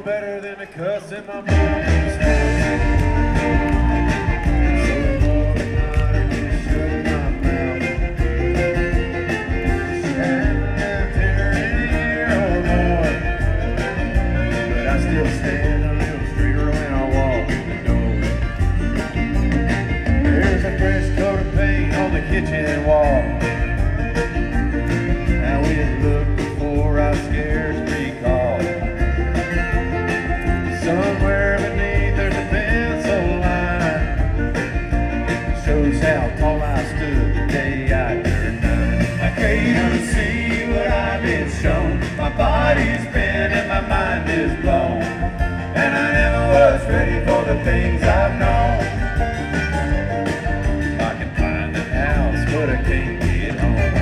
better than a cuss in my mom's house. Stand a little straighter when I walk in the door. There's a fresh coat of paint on the kitchen wall. How it looked before I scared to recall. Somewhere beneath there's a pencil line. It shows how tall I stood the day I turned 9. I came to see what I've been shown. My body's bent and my mind is blown. And I never was ready for the things I've known. I can find a house, but I can't get home.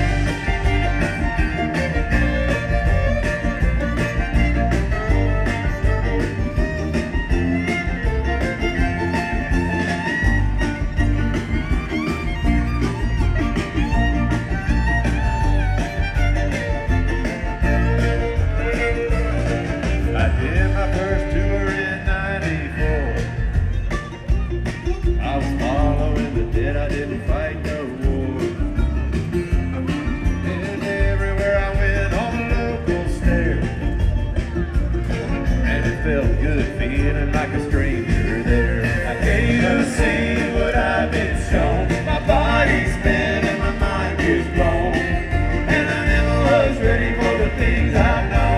I did my first tour in '94. I was following the dead, I didn't fight no war. And everywhere I went, all the locals stared. And it felt good feeling like a stranger there. I came to see what I've been shown. My body's bent and my mind is blown. And I never was ready for the things I've known.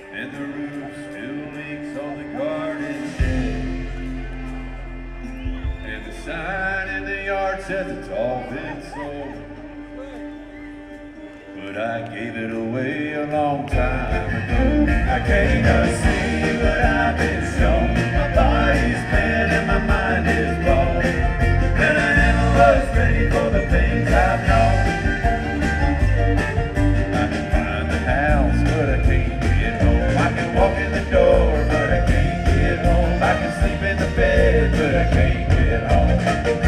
and the roof still leaks on the garden shed. And the sign in the yard says it's all been sold. But I gave it away a long time ago. I came to see what I've been shown. My body's bent and my mind is blown, and I never was ready for the things I've known. I can find the house, but I can't get home. I can walk in the door, but I can't get home. I can sleep in the bed, but I can't get home.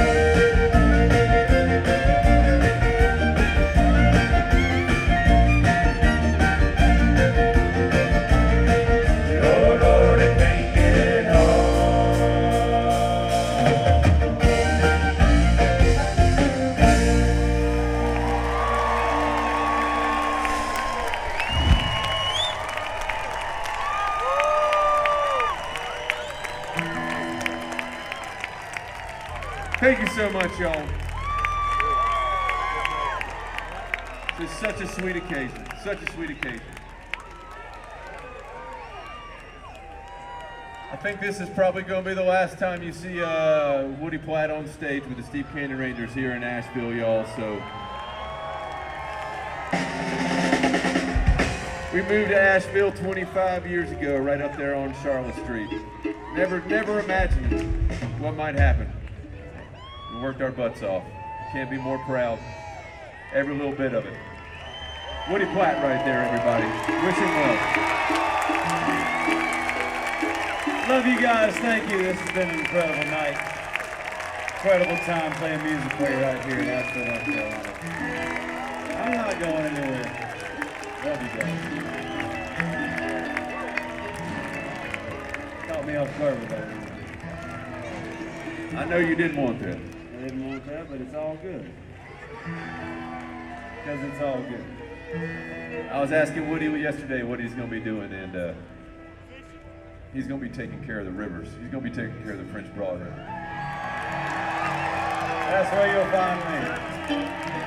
Thank you so much, y'all. It's such a sweet occasion, such a sweet occasion. I think this is probably going to be the last time you see Woody Platt on stage with the Steep Canyon Rangers here in Asheville, y'all. So we moved to Asheville 25 years ago, right up there on Charlotte Street. Never imagined what might happen. We worked our butts off. Can't be more proud. Every little bit of it. Woody Platt right there, everybody. Wish him well. Love you guys. Thank you. This has been an incredible night. Incredible time playing music for you right here in Asheville, North Carolina. I'm not going anywhere. Love you guys. Caught me off guard with that. I know you didn't want that. I didn't want that, but it's all good. Because it's all good. I was asking Woody yesterday what he's going to be doing, and he's going to be taking care of the rivers. He's going to be taking care of the French Broad River. That's where you'll find me.